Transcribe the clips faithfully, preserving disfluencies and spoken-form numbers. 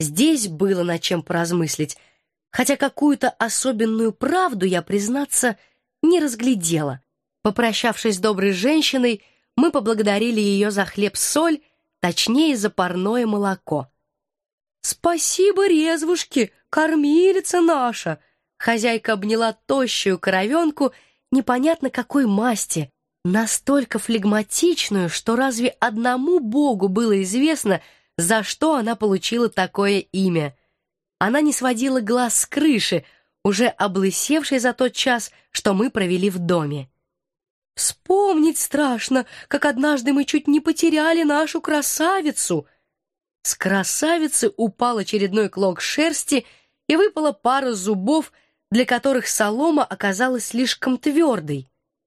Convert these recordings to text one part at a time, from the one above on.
Здесь было над чем поразмыслить, хотя какую-то особенную правду я, признаться, не разглядела. Попрощавшись с доброй женщиной, мы поблагодарили ее за хлеб-соль, точнее, за парное молоко. «Спасибо, резвушки, кормилица наша!» Хозяйка обняла тощую коровенку непонятно какой масти, настолько флегматичную, что разве одному Богу было известно, за что она получила такое имя. Она не сводила глаз с крыши, уже облысевшей за тот час, что мы провели в доме. «Вспомнить страшно, как однажды мы чуть не потеряли нашу красавицу!» С красавицы упал очередной клок шерсти, и выпала пара зубов, для которых солома оказалась слишком твердой.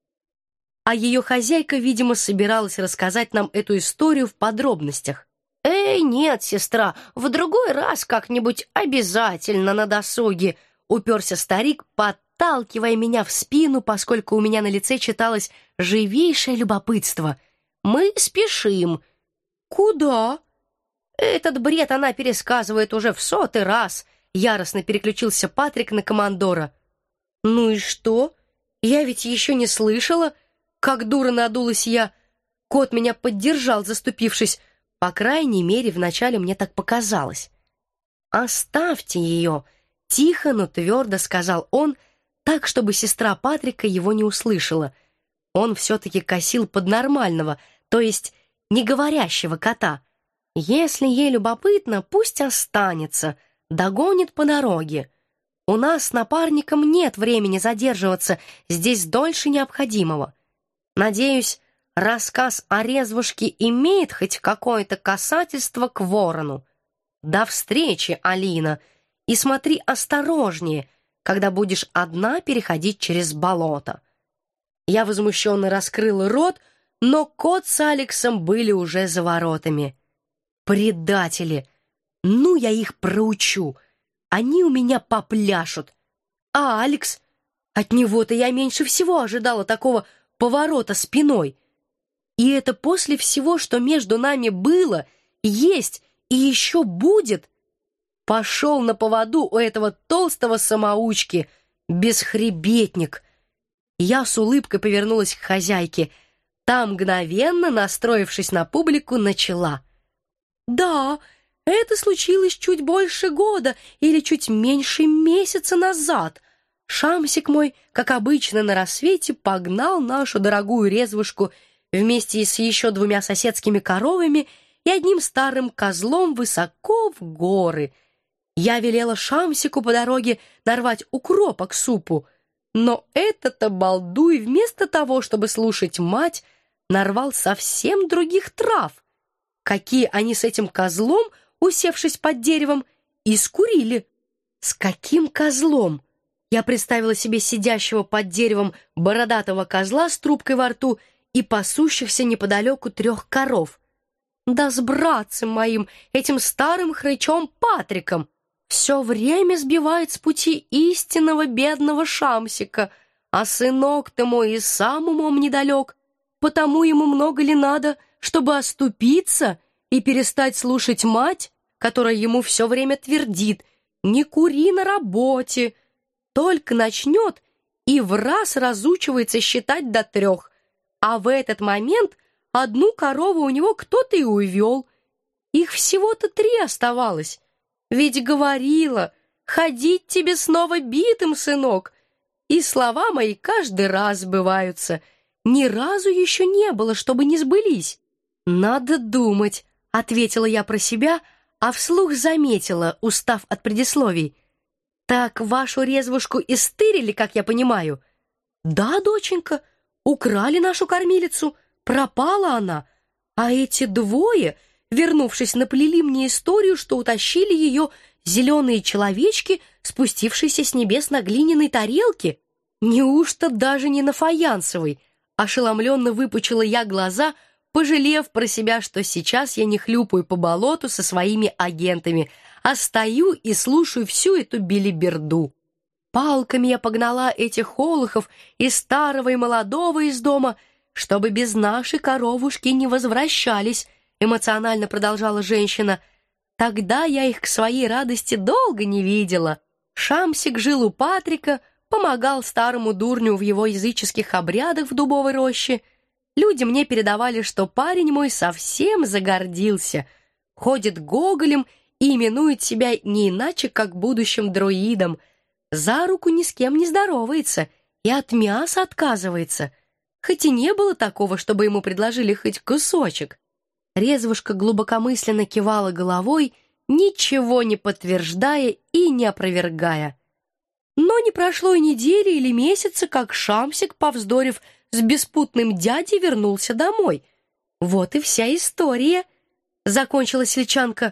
А ее хозяйка, видимо, собиралась рассказать нам эту историю в подробностях. «Эй, нет, сестра, в другой раз как-нибудь обязательно на досуге», уперся старик, подталкивая меня в спину, поскольку у меня на лице читалось живейшее любопытство. «Мы спешим». «Куда?» «Этот бред она пересказывает уже в сотый раз», яростно переключился Патрик на командора. «Ну и что? Я ведь еще не слышала». Как дура надулась я. Кот меня поддержал, заступившись. По крайней мере, вначале мне так показалось. «Оставьте ее», — тихо, но твердо сказал он, так, чтобы сестра Патрика его не услышала. Он все-таки косил под нормального, то есть неговорящего кота. «Если ей любопытно, пусть останется, догонит по дороге. У нас с напарником нет времени задерживаться здесь дольше необходимого. Надеюсь, рассказ о резвушке имеет хоть какое-то касательство к ворону. До встречи, Алина, и смотри осторожнее, когда будешь одна переходить через болото». Я возмущенно раскрыла рот, но кот с Алексом были уже за воротами. «Предатели! Ну, я их проучу! Они у меня попляшут! А Алекс? От него-то я меньше всего ожидала такого поворота спиной. И это после всего, что между нами было, есть и еще будет. Пошел на поводу у этого толстого самоучки, бесхребетник». Я с улыбкой повернулась к хозяйке. Та, мгновенно настроившись на публику, начала. «Да, это случилось чуть больше года или чуть меньше месяца назад. Шамсик мой, как обычно на рассвете, погнал нашу дорогую резвушку вместе с еще двумя соседскими коровами и одним старым козлом высоко в горы. Я велела Шамсику по дороге нарвать укропа к супу, но этот обалдуй вместо того, чтобы слушать мать, нарвал совсем других трав, какие они с этим козлом, усевшись под деревом, и скурили. С каким козлом? Я представила себе сидящего под деревом бородатого козла с трубкой во рту и пасущихся неподалеку трех коров. Да с братцем моим, этим старым хрычом Патриком. Все время сбивает с пути истинного бедного Шамсика, а сынок-то мой и сам умом недалек, потому ему много ли надо, чтобы оступиться и перестать слушать мать, которая ему все время твердит: «Не кури на работе». Только начнет и враз разучивается считать до трех, а в этот момент одну корову у него кто-то и увел. Их всего-то три оставалось. Ведь говорила: «Ходить тебе снова битым, сынок». И слова мои каждый раз сбываются. Ни разу еще не было, чтобы не сбылись. «Надо думать», — ответила я про себя, а вслух заметила, устав от предисловий. «Так вашу резвушку истырили, как я понимаю?» «Да, доченька, украли нашу кормилицу, пропала она, а эти двое, вернувшись, наплели мне историю, что утащили ее зеленые человечки, спустившиеся с небес на глиняной тарелке. Неужто даже не на фаянсовой?» Ошеломленно выпучила я глаза, пожалев про себя, что сейчас я не хлюпаю по болоту со своими агентами, а стою и слушаю всю эту белиберду. Палками я погнала этих олухов и старого, и молодого из дома, чтобы без нашей коровушки не возвращались, эмоционально продолжала женщина. Тогда я их к своей радости долго не видела. Шамсик жил у Патрика, помогал старому дурню в его языческих обрядах в дубовой роще. Люди мне передавали, что парень мой совсем загордился, ходит гоголем и именует себя не иначе, как будущим друидом. За руку ни с кем не здоровается и от мяса отказывается. Хоть и не было такого, чтобы ему предложили хоть кусочек. Резвушка глубокомысленно кивала головой, ничего не подтверждая и не опровергая. Но не прошло и недели или месяца, как Шамсик, повздорив с беспутным дядей, вернулся домой. Вот и вся история. Закончила сельчанка.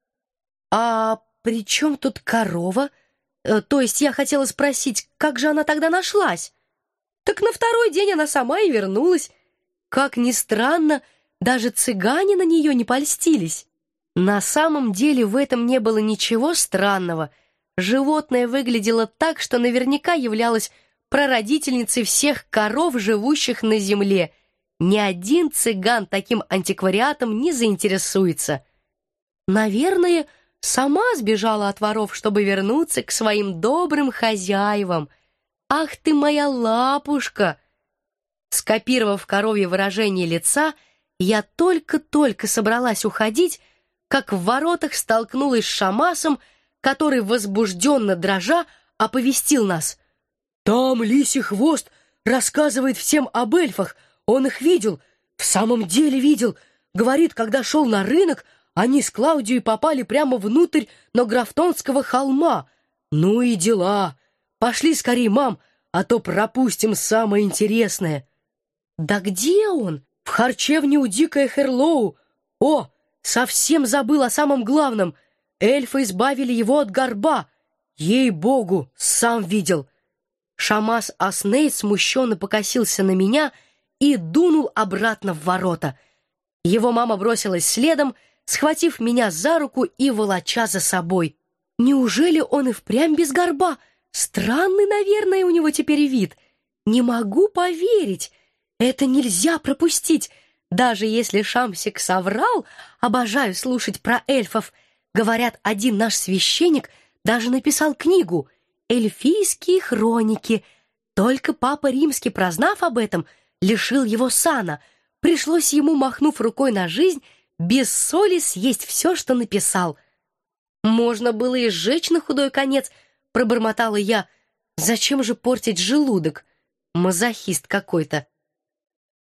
«А при чем тут корова? Э, то есть я хотела спросить, как же она тогда нашлась?» «Так на второй день она сама и вернулась. Как ни странно, даже цыгане на нее не польстились». На самом деле в этом не было ничего странного. Животное выглядело так, что наверняка являлось прародительницей всех коров, живущих на земле. Ни один цыган таким антиквариатом не заинтересуется. Наверное, сама сбежала от воров, чтобы вернуться к своим добрым хозяевам. «Ах ты моя лапушка!» Скопировав коровье выражение лица, я только-только собралась уходить, как в воротах столкнулась с Шамасом, который, возбужденно дрожа, оповестил нас. «Там лисий хвост рассказывает всем об эльфах. Он их видел, в самом деле видел. Говорит, когда шел на рынок, они с Клаудией попали прямо внутрь Нографтонского холма. Ну и дела. Пошли скорей, мам, а то пропустим самое интересное». «Да где он?» «В харчевне у дикая Херлоу. О, совсем забыл о самом главном. Эльфы избавили его от горба. Ей-богу, сам видел». Шамас Аснейд смущенно покосился на меня и дунул обратно в ворота. Его мама бросилась следом, схватив меня за руку и волоча за собой. Неужели он и впрямь без горба? Странный, наверное, у него теперь вид. Не могу поверить. Это нельзя пропустить. Даже если Шамсик соврал, обожаю слушать про эльфов. Говорят, один наш священник даже написал книгу «Эльфийские хроники». Только папа Римский, прознав об этом, лишил его сана. Пришлось ему, махнув рукой на жизнь, без соли съесть все, что написал. «Можно было и сжечь на худой конец», — пробормотала я. «Зачем же портить желудок? Мазохист какой-то».